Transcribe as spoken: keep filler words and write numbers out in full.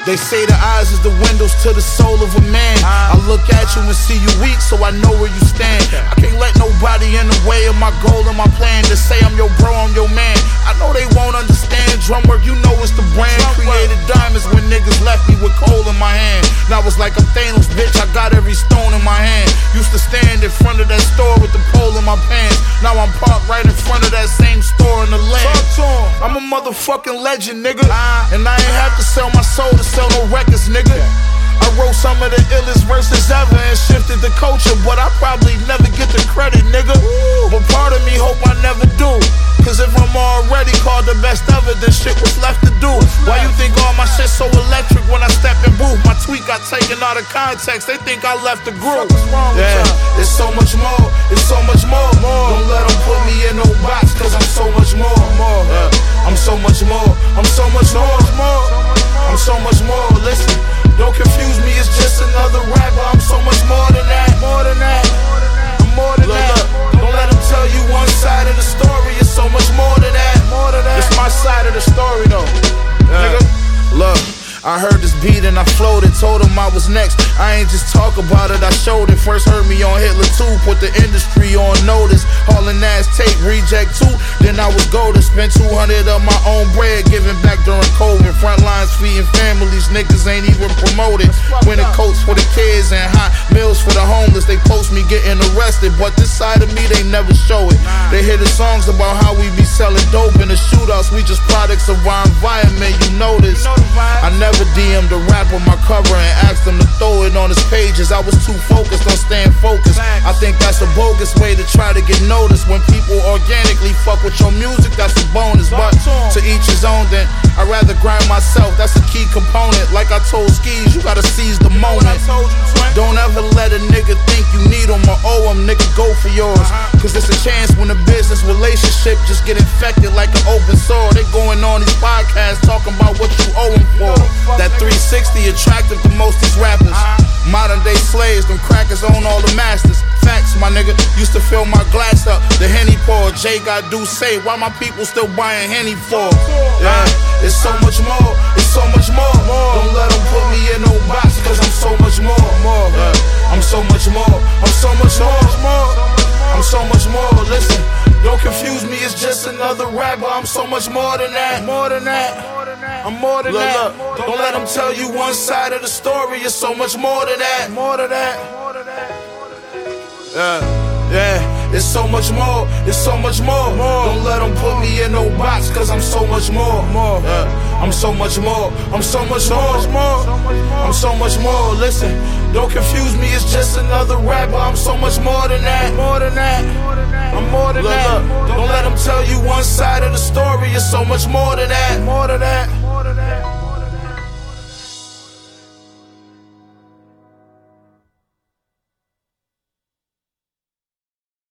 They say the eyes is the windows to the soul of a man. I look at you and see you weak, so I know where you stand. I can't let nobody in the way of my goal and my plan. To say I'm your bro, I'm your man. I know they won't understand. Drum work, you know it's the brand. Created diamonds when niggas left me with coal in my hand. Now it's like I'm Thanos, bitch, I got every stone in my hand. Used to stand in front of that store with the pole in my pants. Now I'm parked right in front of that same store in the land. I'm a motherfucking legend, nigga. And I ain't have to sell my soul to sell no records, nigga. I wrote some of the illest verses ever and shifted the culture, but I probably never get the credit, nigga. But part of me hope I never do, cause if I'm already called the best ever, then shit was left to do. Why you think all my shit so electric when I step in booth? My tweet got taken out of context, they think I left the group. Yeah, it's so much more, it's so much more. Don't let them put me in no box, cause I'm so much more. Yeah, I'm so much more, I'm so much more. I'm so much more, listen. Don't confuse me, it's just another rapper. I'm so much more than that, more than that. I'm more than look, that. Look, don't let them tell you one side of the story. It's so much more than that, more than that. It's my side of the story though, yeah. Nigga. Look, I heard this beat and I floated, told him I was next. I ain't just talk about it, I showed it. First heard me on Hitler two, put the industry on notice. Hauling ass tape, reject two, then I was golden. Spent two hundred of my own bread, giving back during COVID. Front lines feeding families, niggas ain't even promoted. Winning coats for the kids and hot meals for the homeless. They post me getting arrested, but this side of me they never show it. They hear the songs about how we be selling dope in the shootouts. We just products of our environment, you know this. I never D M'd a rapper my cover and asked him to throw it on his pages. I was too focused on staying focused. I think that's a bogus way to try to get noticed. When people organically fuck with your music, that's a bonus. But to each his own, then I'd rather grind myself, that's a key component. Like I told Skis, you gotta seize the moment. Don't ever let a nigga think you need him or owe him, nigga, go for yours. Cause it's a chance when a business relationship just get infected like an open sore. They going on these podcasts talking about what you owe them for. That three sixty attractive to most these rappers. Modern day slaves, them crackers own all the masters. Facts, my nigga, used to fill my glass up, the Henny pour. Jay got do say, why my people still buying Henny for? Yeah, it's so much more, it's so much more. Don't let them put me in no box, cause I'm so much more. Yeah, I'm so much more, I'm so much more. I'm so much more, listen. Don't confuse me, it's just another rapper. I'm so much more than that, more than that. I'm more than look, that. Look, don't let them tell you one side of the story. It's so much more than that, more than that. Yeah, yeah, it's so much more, it's so much more. Don't let them put me in no box, cause I'm so much more. Yeah, I'm so much more, I'm so much more. I'm so much more, listen. Don't confuse me, it's just another rapper. I'm so much more than that, more than that. I'm more than look, that. Look, don't let them tell you one side of the story. It's so much more than that, more than that.